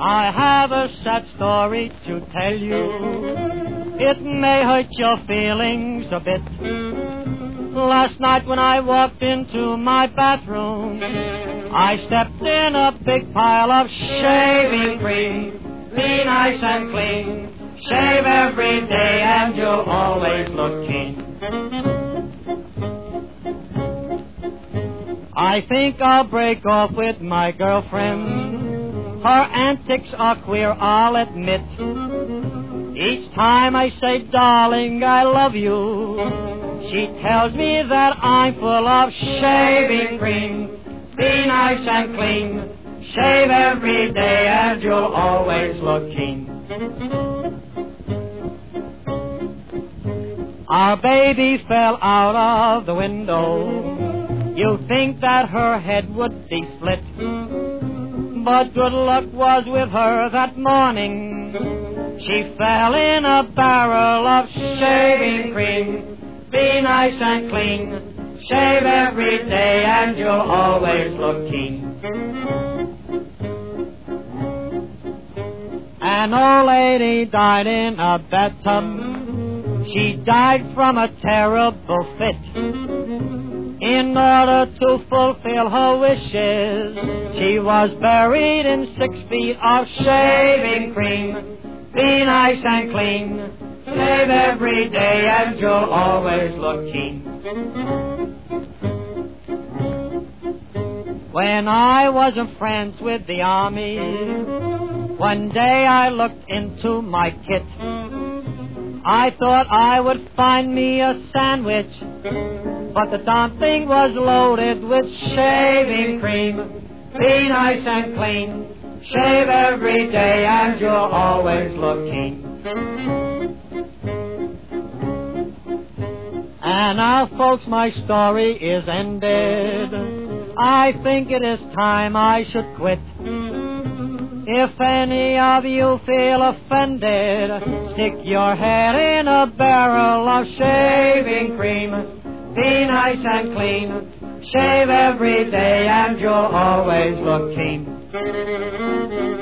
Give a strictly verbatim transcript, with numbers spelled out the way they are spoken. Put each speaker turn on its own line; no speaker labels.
I have a sad story to tell you. It may hurt your feelings a bit. Last night when I walked into my bathroom, I stepped in a big pile of shaving cream. Be nice and clean. Shave every day and you'll always look keen. I think I'll break off with my girlfriend. Her antics are queer, I'll admit. Each time I say, darling, I love you, she tells me that I'm full of shaving cream. Be nice and clean. Shave every day and you'll always look keen. Our baby fell out of the window. You'd think that her head would be split. But good luck was with her that morning. She fell in a barrel of shaving cream. Be nice and clean. Shave every day and you'll always look keen. An old lady died in a bathtub. She died from a terrible fit. In order to fulfill her wishes, she was buried in six feet of shaving cream. Be nice and clean. Shave every day and you'll always look keen. When I wasn't friends with the army, one day I looked into my kit. I thought I would find me a sandwich, but the darn thing was loaded with shaving cream. Be nice and clean. Shave every day and you'll always look keen. And now, folks, my story is ended. I think it is time I should quit. If any of you feel offended, stick your head in a barrel of shaving cream. Be nice and clean. Shave every day and you'll always look keen.